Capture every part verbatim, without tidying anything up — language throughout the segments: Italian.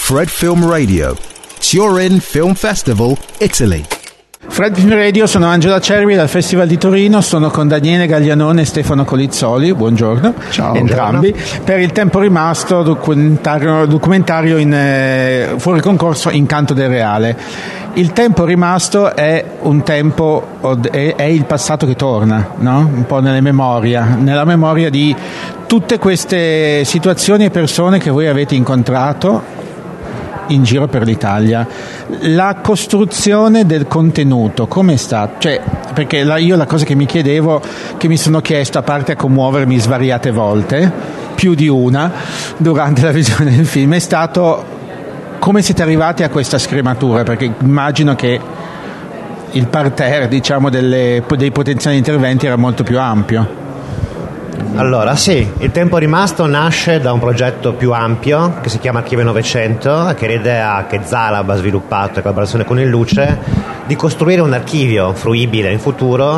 Fred Film Radio, Turin Film Festival, Italy. Fred Film Radio, sono Angelo Acerbi dal Festival di Torino, sono con Daniele Gaglianone e Stefano Colizzoli, buongiorno. Ciao. Entrambi, Buongiorno. Per il tempo rimasto documentario, documentario in, eh, fuori concorso Incanto del Reale. Il tempo rimasto è un tempo, è, è il passato che torna, no? Un po' nella memoria, nella memoria di tutte queste situazioni e persone che voi avete incontrato in giro per l'Italia. La costruzione del contenuto come è stata? Cioè, perché la, io la cosa che mi chiedevo, che mi sono chiesto, a parte a commuovermi svariate volte, più di una durante la visione del film, è stato come siete arrivati a questa scrematura, perché immagino che il parterre, diciamo, delle, dei potenziali interventi era molto più ampio. Allora sì, il tempo rimasto nasce da un progetto più ampio che si chiama Archivio novecento, che è l'idea che Zalab ha sviluppato in collaborazione con il Luce di costruire un archivio fruibile in futuro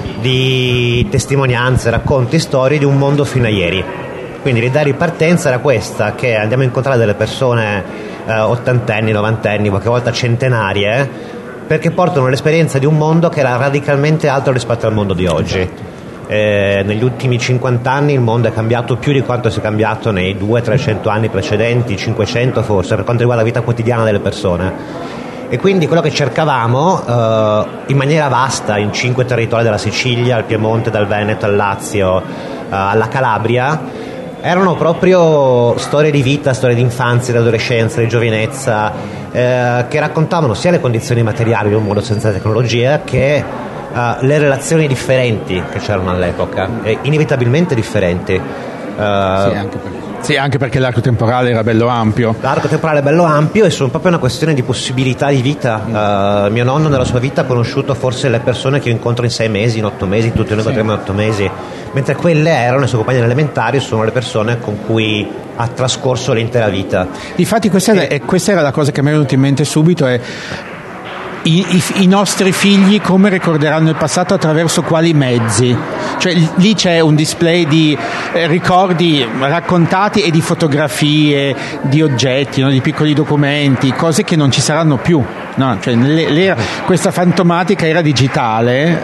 di testimonianze, racconti, storie di un mondo fino a ieri. Quindi l'idea di partenza era questa, che andiamo a incontrare delle persone eh, ottantenni, novantenni, qualche volta centenarie, perché portano l'esperienza di un mondo che era radicalmente altro rispetto al mondo di oggi. Eh, negli ultimi cinquanta anni il mondo è cambiato più di quanto sia cambiato nei duecento trecento anni precedenti, cinquecento forse, per quanto riguarda la vita quotidiana delle persone. E quindi quello che cercavamo eh, in maniera vasta in cinque territori della Sicilia, al Piemonte, dal Veneto al Lazio, eh, alla Calabria, erano proprio storie di vita, storie di infanzia, di adolescenza, di giovinezza, eh, che raccontavano sia le condizioni materiali di un mondo senza tecnologia che Uh, le relazioni differenti che c'erano all'epoca, e inevitabilmente differenti. Uh, sì, anche perché, sì, anche perché l'arco temporale era bello ampio. L'arco temporale è bello ampio e sono proprio una questione di possibilità di vita. Uh, mio nonno nella sua vita ha conosciuto forse le persone che io incontro in sei mesi, in otto mesi, tutti noi incontriamo in otto mesi, mentre quelle erano i suoi compagni elementari, sono le persone con cui ha trascorso l'intera vita. Difatti questa, e... è, questa era la cosa che mi è venuta in mente subito, è I, i, i nostri figli come ricorderanno il passato, attraverso quali mezzi. Cioè lì c'è un display di eh, ricordi raccontati e di fotografie, di oggetti, no? Di piccoli documenti, cose che non ci saranno più, no? Cioè, le, le, questa fantomatica era digitale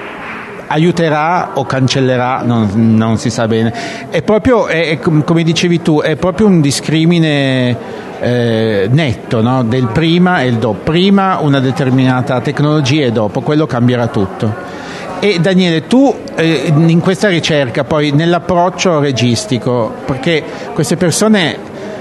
aiuterà o cancellerà, non, non si sa bene. È proprio, è, è, come dicevi tu, è proprio un discrimine Eh, netto, no? Del prima e il dopo. Prima una determinata tecnologia e dopo quello cambierà tutto. E Daniele, tu eh, in questa ricerca poi nell'approccio registico, perché queste persone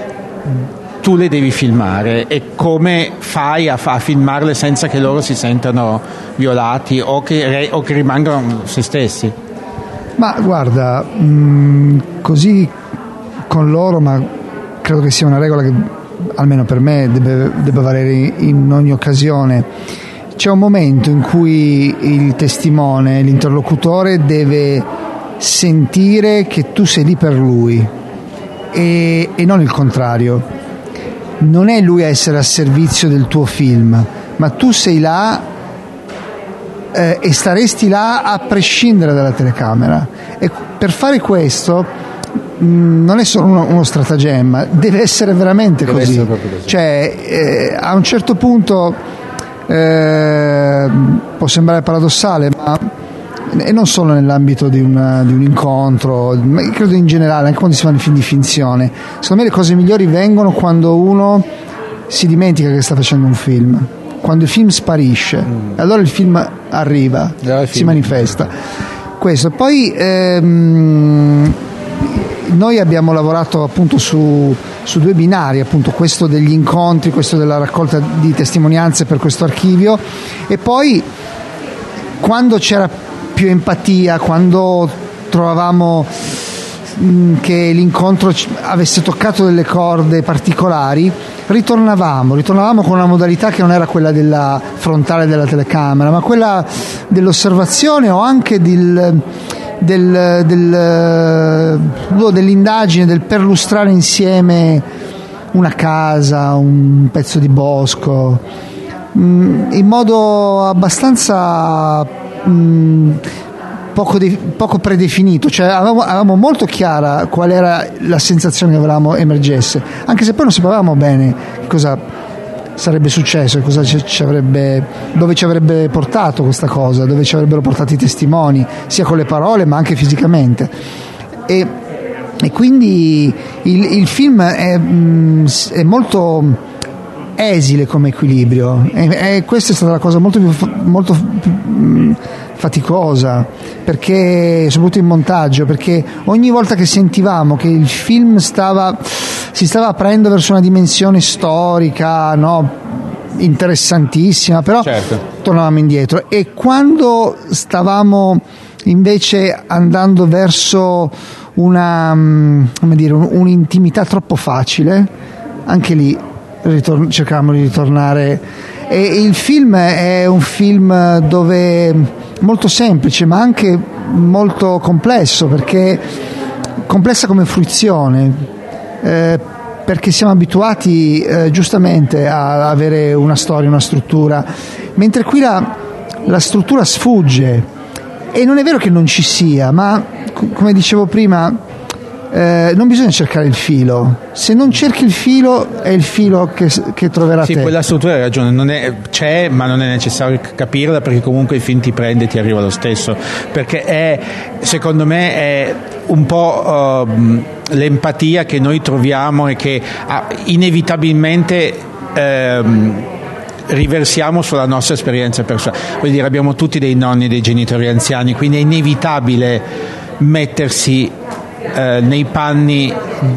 tu le devi filmare, e come fai a, a filmarle senza che loro si sentano violati o che, o che rimangano se stessi? Ma guarda, mh, così con loro, ma credo che sia una regola che almeno per me deve, deve valere in ogni occasione. C'è un momento in cui il testimone, l'interlocutore deve sentire che tu sei lì per lui e, e non il contrario. Non è lui a essere a servizio del tuo film, ma tu sei là eh, e staresti là a prescindere dalla telecamera, e per fare questo non è solo uno, uno stratagemma, deve essere veramente deve così. Essere così. Cioè, eh, a un certo punto eh, può sembrare paradossale, ma e non solo nell'ambito di, una, di un incontro, ma credo in generale, anche quando si fanno i film di finzione, secondo me le cose migliori vengono quando uno si dimentica che sta facendo un film, quando il film sparisce, mm. allora il film arriva, yeah, si film. manifesta. Questo. Poi ehm, noi abbiamo lavorato appunto su, su due binari, appunto questo degli incontri, questo della raccolta di testimonianze per questo archivio, e poi quando c'era più empatia, quando trovavamo mh, che l'incontro avesse toccato delle corde particolari, ritornavamo, ritornavamo con una modalità che non era quella della frontale della telecamera, ma quella dell'osservazione o anche del Del, del, dell'indagine, del perlustrare insieme una casa, un pezzo di bosco, in modo abbastanza poco, de- poco predefinito, cioè avevamo, avevamo molto chiara qual era la sensazione che volevamo emergesse, anche se poi non sapevamo bene cosa sarebbe successo, cosa ci, ci avrebbe, dove ci avrebbe portato questa cosa, dove ci avrebbero portato i testimoni, sia con le parole ma anche fisicamente. E, e quindi il, il film è, è molto esile come equilibrio, e, e questa è stata la cosa molto più, molto più faticosa, perché soprattutto in montaggio, perché ogni volta che sentivamo che il film stava si stava aprendo verso una dimensione storica, no, interessantissima, però certo, tornavamo indietro, e quando stavamo invece andando verso una, come dire, un'intimità troppo facile, anche lì ritor- cercavamo di ritornare. E il film è un film dove molto semplice ma anche molto complesso, perché complessa come fruizione, eh, perché siamo abituati eh, giustamente a avere una storia, una struttura, mentre qui la, la struttura sfugge. E non è vero che non ci sia, ma come dicevo prima, eh, non bisogna cercare il filo. Se non cerchi il filo, è il filo che, che troverà sì, te. Quella struttura hai ragione, non è, c'è, ma non è necessario capirla, perché comunque il film ti prende e ti arriva lo stesso, perché è, secondo me, è un po' uh, l'empatia che noi troviamo e che uh, inevitabilmente uh, riversiamo sulla nostra esperienza personale. Vuol dire, abbiamo tutti dei nonni, dei genitori anziani, quindi è inevitabile mettersi eh, nei panni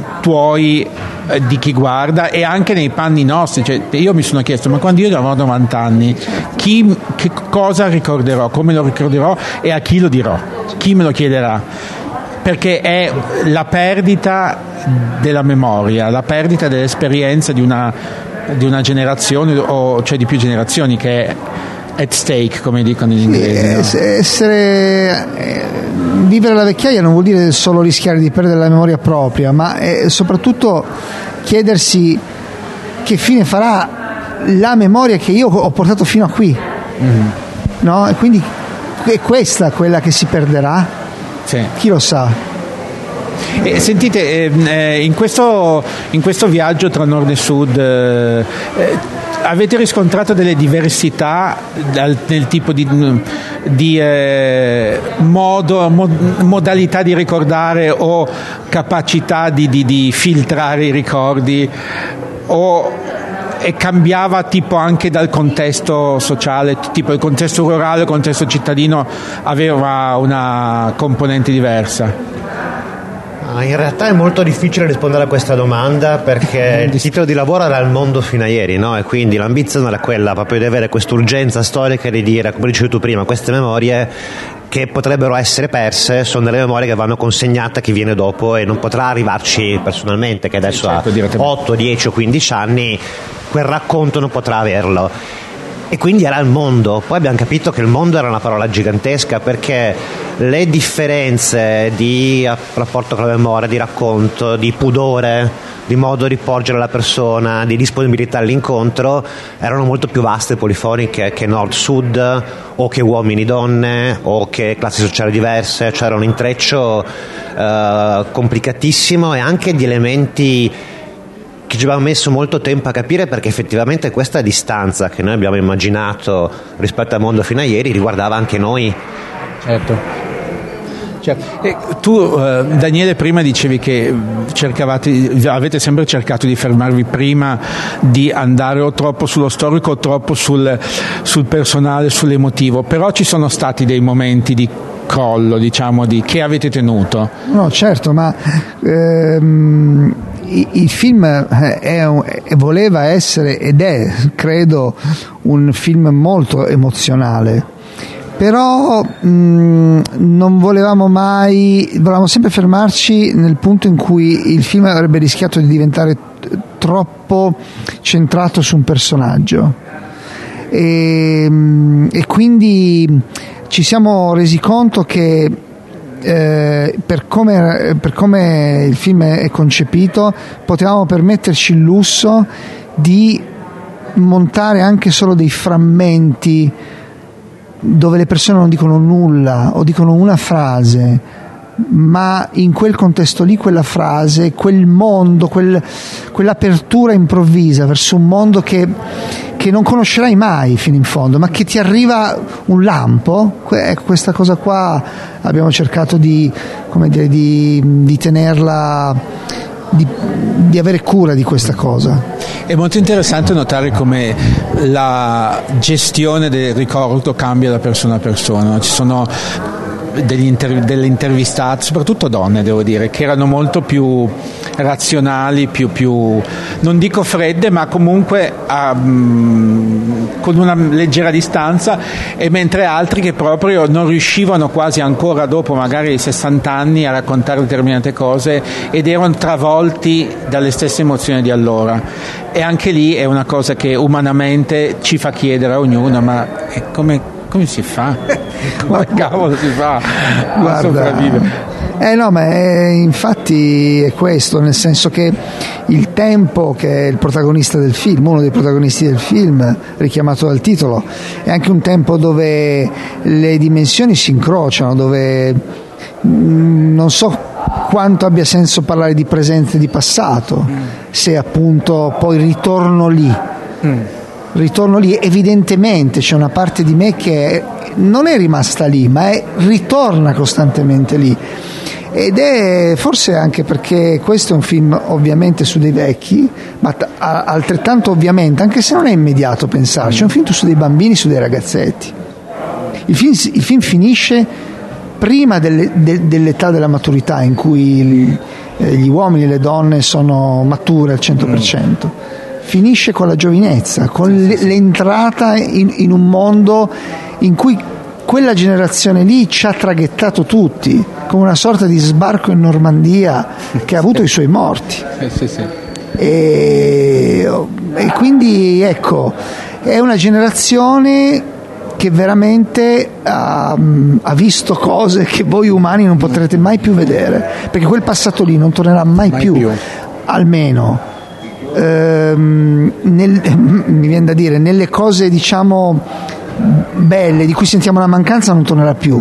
tuoi, eh, di chi guarda, e anche nei panni nostri. Cioè, io mi sono chiesto, ma quando io avrò novanta anni, chi, che cosa ricorderò, come lo ricorderò e a chi lo dirò? Chi me lo chiederà? Perché è la perdita della memoria, la perdita dell'esperienza di una di una generazione, o cioè di più generazioni, che è at stake, come dicono in inglese. Sì, no? essere eh, vivere la vecchiaia non vuol dire solo rischiare di perdere la memoria propria, ma è soprattutto chiedersi che fine farà la memoria che io ho portato fino a qui, mm-hmm. no? E quindi è questa quella che si perderà? Sì. Chi lo sa? E sentite, eh, in, questo, in questo viaggio tra nord e sud eh, avete riscontrato delle diversità dal, nel tipo di, di eh, modo, mod, modalità di ricordare o capacità di, di, di filtrare i ricordi, o e cambiava tipo anche dal contesto sociale, tipo il contesto rurale, il contesto cittadino aveva una componente diversa? In realtà è molto difficile rispondere a questa domanda, perché il titolo di lavoro era il mondo fino a ieri, no? E quindi l'ambizione era quella proprio di avere quest'urgenza storica di dire, come dicevi tu prima, queste memorie che potrebbero essere perse sono delle memorie che vanno consegnate a chi viene dopo e non potrà arrivarci personalmente, che adesso certo, ha otto, dieci o quindici anni, quel racconto non potrà averlo. E quindi era il mondo. Poi abbiamo capito che il mondo era una parola gigantesca, perché le differenze di rapporto con la memoria, di racconto, di pudore, di modo di porgere la persona, di disponibilità all'incontro erano molto più vaste e polifoniche che nord-sud, o che uomini-donne, o che classi sociali diverse. C'era un intreccio eh, complicatissimo, e anche di elementi che ci abbiamo messo molto tempo a capire, perché effettivamente questa distanza che noi abbiamo immaginato rispetto al mondo fino a ieri riguardava anche noi. Certo. Certo. E tu, eh, Daniele, prima dicevi che cercavate, avete sempre cercato di fermarvi prima di andare o troppo sullo storico o troppo sul, sul personale, sull'emotivo, però ci sono stati dei momenti di crollo, diciamo, di che avete tenuto. No, certo, ma ehm, il film è un, voleva essere ed è, credo, un film molto emozionale, però mh, non volevamo mai, volevamo sempre fermarci nel punto in cui il film avrebbe rischiato di diventare t- troppo centrato su un personaggio, e, mh, e quindi ci siamo resi conto che Eh, per, come, per come il film è concepito potevamo permetterci il lusso di montare anche solo dei frammenti dove le persone non dicono nulla o dicono una frase, ma in quel contesto lì quella frase, quel mondo, quel, quell'apertura improvvisa verso un mondo che, che non conoscerai mai fino in fondo, ma che ti arriva un lampo, ecco, questa cosa qua abbiamo cercato di, come dire, di, di tenerla, di, di avere cura di questa cosa. È molto interessante notare come la gestione del ricordo cambia da persona a persona. Ci sono degli inter- delle intervistate, soprattutto donne devo dire, che erano molto più razionali, più, più non dico fredde, ma comunque a, mh, con una leggera distanza, e mentre altri che proprio non riuscivano quasi ancora dopo magari sessanta anni a raccontare determinate cose ed erano travolti dalle stesse emozioni di allora. E anche lì è una cosa che umanamente ci fa chiedere a ognuno, ma è come come si fa? Come cavolo si fa a sopravvivere? Eh no, ma è, infatti è questo, nel senso che il tempo, che è il protagonista del film, uno dei protagonisti del film, richiamato dal titolo, è anche un tempo dove le dimensioni si incrociano, dove mh, non so quanto abbia senso parlare di presente e di passato, mm. se appunto poi ritorno lì. Mm. ritorno lì, evidentemente c'è una parte di me che non è rimasta lì, ma è, ritorna costantemente lì, ed è forse anche perché questo è un film ovviamente su dei vecchi, ma t- altrettanto ovviamente, anche se non è immediato pensarci, è un film su dei bambini, su dei ragazzetti. Il film, il film finisce prima delle, de, dell'età della maturità, in cui gli, gli uomini e le donne sono mature al cento per cento. Finisce con la giovinezza, con l'entrata in, in un mondo in cui quella generazione lì ci ha traghettato tutti, come una sorta di sbarco in Normandia che ha avuto i suoi morti. Sì, sì. E, e quindi ecco, è una generazione che veramente ha, ha visto cose che voi umani non potrete mai più vedere, perché quel passato lì non tornerà mai, mai più, più, almeno. Ehm, nel, mi viene da dire, nelle cose diciamo belle di cui sentiamo la mancanza non tornerà più.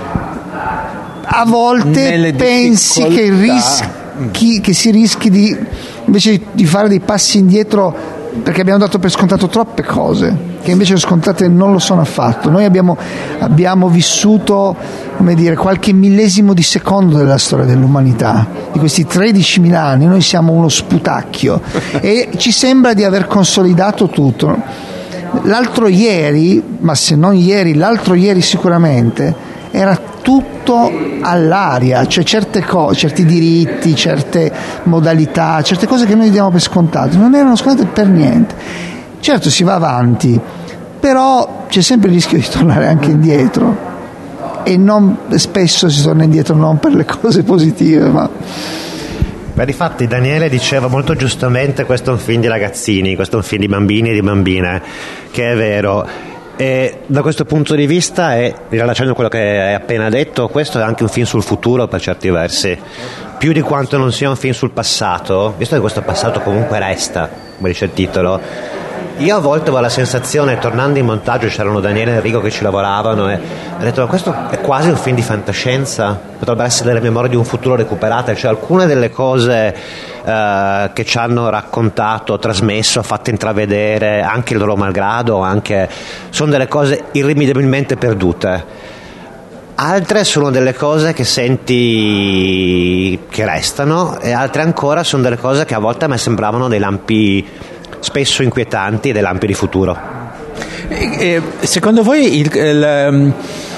A volte nelle pensi che, rischi, che si rischi di invece di fare dei passi indietro, perché abbiamo dato per scontato troppe cose che invece scontate non lo sono affatto. Noi abbiamo, abbiamo vissuto, come dire, qualche millesimo di secondo della storia dell'umanità, di questi tredicimila anni noi siamo uno sputacchio e ci sembra di aver consolidato tutto. L'altro ieri, ma se non ieri, l'altro ieri sicuramente, era tutto all'aria, cioè certe cose, certi diritti, certe modalità, certe cose che noi diamo per scontate non erano scontate per niente. Certo si va avanti, però c'è sempre il rischio di tornare anche indietro, e non, spesso si torna indietro non per le cose positive, ma... Beh, difatti Daniele diceva molto giustamente: questo è un film di ragazzini, questo è un film di bambini e di bambine, che è vero. E da questo punto di vista, e riallacciando a quello che hai appena detto, questo è anche un film sul futuro per certi versi, più di quanto non sia un film sul passato, visto che questo passato comunque resta, come dice il titolo. Io a volte avevo la sensazione, tornando in montaggio, c'erano Daniele e Enrico che ci lavoravano, e ho detto: ma questo è quasi un film di fantascienza, potrebbe essere delle memorie di un futuro recuperate, cioè alcune delle cose eh, che ci hanno raccontato, trasmesso, fatto intravedere, anche il loro malgrado, anche, sono delle cose irrimediabilmente perdute. Altre sono delle cose che senti che restano, e altre ancora sono delle cose che a volte a me sembravano dei lampi spesso inquietanti e dei lampi di futuro. E, secondo voi il, il,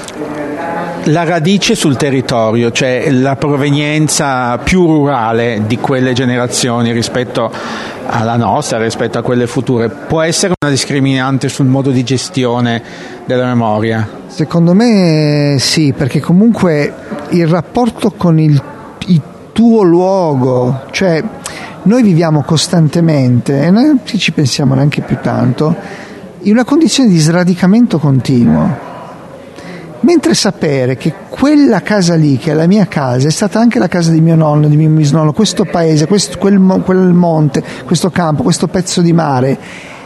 la radice sul territorio, cioè la provenienza più rurale di quelle generazioni rispetto alla nostra, rispetto a quelle future, può essere una discriminante sul modo di gestione della memoria? Secondo me sì, perché comunque il rapporto con il, il tuo luogo, cioè noi viviamo costantemente, e noi ci pensiamo neanche più tanto, in una condizione di sradicamento continuo, mentre sapere che quella casa lì, che è la mia casa, è stata anche la casa di mio nonno, di mio bisnonno, questo paese, questo, quel, quel monte, questo campo, questo pezzo di mare,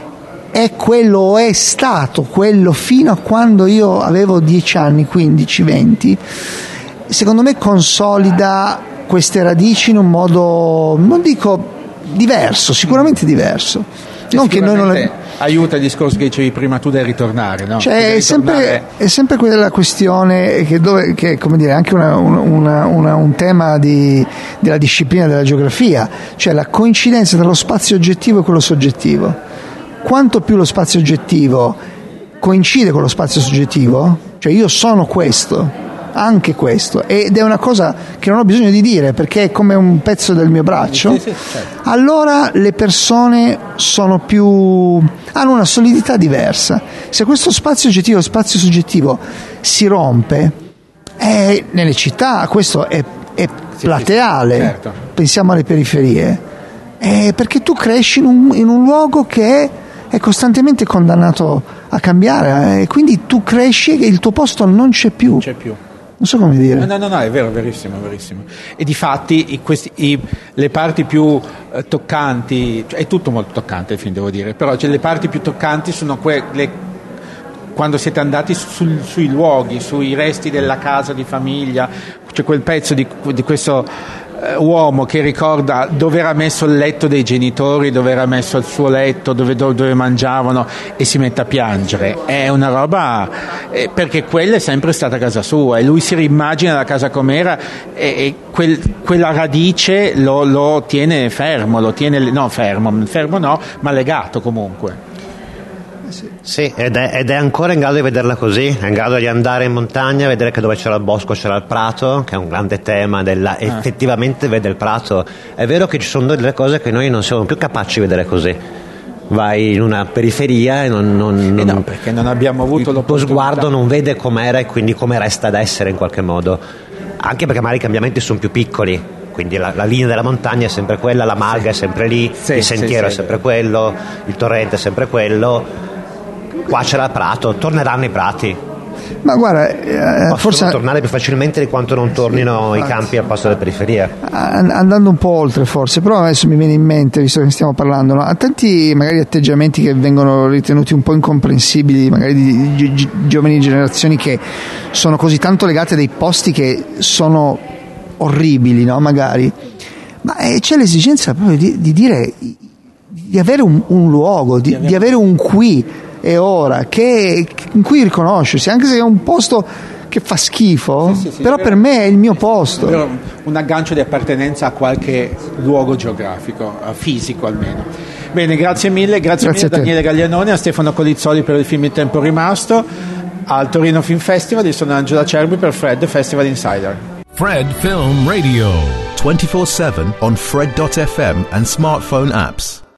è quello o è stato quello fino a quando io avevo dieci anni, quindici, venti, secondo me consolida queste radici in un modo, non dico diverso, sicuramente diverso. Non che noi non le... aiuta il discorso che dicevi prima tu del ritornare, no? Cioè, è, sempre, è sempre quella questione che, dove, che come dire, anche una, una, una, un tema di, della disciplina della geografia, cioè la coincidenza tra lo spazio oggettivo e quello soggettivo. Quanto più lo spazio oggettivo coincide con lo spazio soggettivo, cioè io sono questo, anche questo, ed è una cosa che non ho bisogno di dire perché è come un pezzo del mio braccio, sì, sì, certo. Allora le persone sono più, hanno una solidità diversa. Se questo spazio oggettivo, spazio soggettivo si rompe, è, nelle città questo è, è sì, plateale, sì, certo. Pensiamo alle periferie, è perché tu cresci in un, in un luogo che è è costantemente condannato a cambiare, e quindi tu cresci e il tuo posto non c'è più. Non c'è più. Non so come dire. No, no, no, è vero, verissimo, verissimo. E difatti i, questi, i, le parti più eh, toccanti, cioè, è tutto molto toccante il film, devo dire, però cioè, le parti più toccanti sono quelle quando siete andati sul, sui luoghi, sui resti della casa di famiglia, c'è quel pezzo di, di questo eh, uomo che ricorda dove era messo il letto dei genitori, dove era messo il suo letto, dove, dove, dove mangiavano, e si mette a piangere. È una roba, eh, perché quella è sempre stata casa sua e lui si rimmagina la casa com'era, e, e quel, quella radice lo, lo tiene fermo, lo tiene, no fermo, fermo no, ma legato comunque. Sì, ed è, ed è ancora in grado di vederla così, è in grado di andare in montagna, vedere che dove c'era il bosco c'era il prato, che è un grande tema della, effettivamente vede il prato. È vero che ci sono delle cose che noi non siamo più capaci di vedere così. Vai in una periferia e non, non, non eh no, perché non abbiamo avuto il tuo sguardo non vede com'era e quindi come resta ad essere in qualche modo, anche perché magari i cambiamenti sono più piccoli, quindi la, la linea della montagna è sempre quella, la malga è sempre lì, sì, il sentiero sì, sì, è sempre quello, il torrente è sempre quello. Qua c'era il prato, torneranno i prati. Ma guarda, eh, forse tornare più facilmente di quanto non tornino sì, i campi al posto delle periferie. Andando un po' oltre forse, però adesso mi viene in mente, visto che stiamo parlando, no? A tanti magari atteggiamenti che vengono ritenuti un po' incomprensibili, magari di, di, di giovani generazioni che sono così tanto legate a dei posti che sono orribili, no? Magari, ma eh, c'è l'esigenza proprio di, di dire, di avere un, un luogo, di, di avere un qui e ora che in cui riconoscersi, anche se è un posto che fa schifo, sì, sì, sì, però per me è il mio posto, è un aggancio di appartenenza a qualche luogo geografico, fisico almeno. Bene, grazie mille, grazie, grazie mille a Daniele Gaglianone, a Stefano Colizzoli per il film Il tempo rimasto, al Torino Film Festival. Io sono Angelo Acerbi per Fred Festival Insider. Fred Film Radio twenty-four seven on Fred dot f m and smartphone apps.